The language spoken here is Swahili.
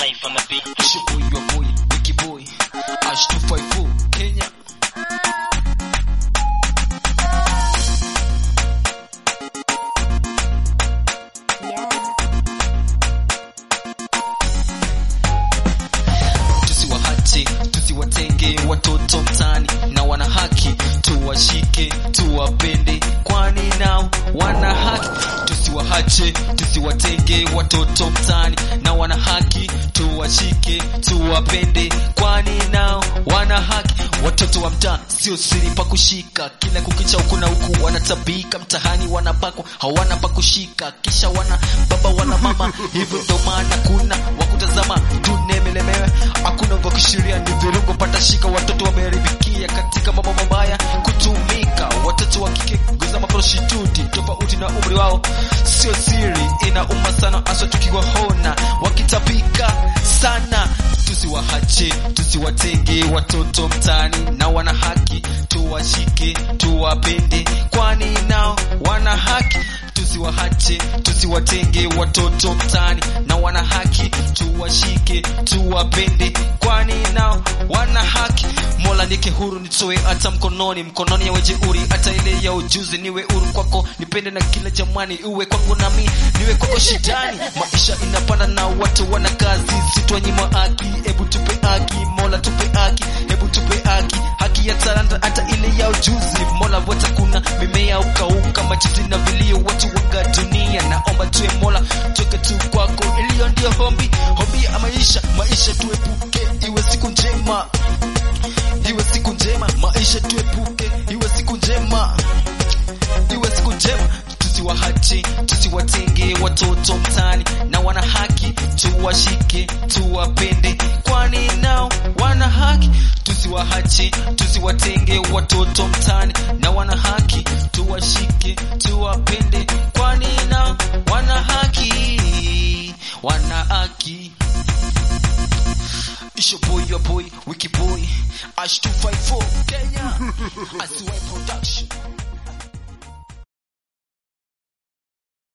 Life on the beat. It's your boy, your boy, Wiki Boy, Ash 254, Kenya. Tusiwahache, tusiwatenge watoto mtaani, na wana haki tuwashike, tuwapende, kwani nao wana haki. Tusiwahache, tusiwatenge watoto mtaani, na wana haki tuwashike, tuwapende, kwani nao wana haki. Watoto wa mtaa sio siri pa kushika, kila kukicha huku na huku wanatabika, mtahani wanapakwa hawana pa kushika, kisha wana baba wana mama, hivyo ndo maana kuna wakutazama tunemelemewe, hakuna wa kisheria, ni virungo pata shika. Watoto wameharibikia katika mambo mabaya kutumika, watoto wa kike guza maprostituti tofauti na umri wao, sio siri, inauma sana hasa tukiwaona wakitabika sana. Tusiwahache, tusiwatenge watoto mtaani, na wana haki tuwashike, tuwapende, kwani nao wana haki. Tusiwahache, tusiwatenge watoto mtaani, na wana haki tuwashike, tuwapende, kwani nao wana haki. Mola nike huru nitoe hata mkononi, mkononi ya wejeuri hata ile ya ujuzi, niwe huru kwako nipende na kila jamani, uwe kwangu nami niwe kwako shidani. Maisha inapanda na watu wana kazi, sitwanyima haki, hebu tupe haki, Mola tupe haki, hebu tupe haki, haki ya talanta hata ile ya ujuzi. Mola wote kuna mimea ukauka, machizi na vilio watu waka dunia, naomba tuwe Mola tuke tu kwako, iliyo ndio hombi ya maisha. Maisha tuepuke, iwe siku njema, iwe siku njema, maisha tuepuke, iwe siku njema, iwe siku njema. Tusiwahache, tusiwatenge watoto mtaani, na wana haki tuwashike, tuwapende, kwani nao wana haki. Tusiwahache, tusiwatenge watoto mtaani, na wana haki tuwashike, tuwapende, kwani nao wana haki, wana haki. It's your boy, your boy, Wiki Boy, Ash 254, Kenya, Asiwai Production.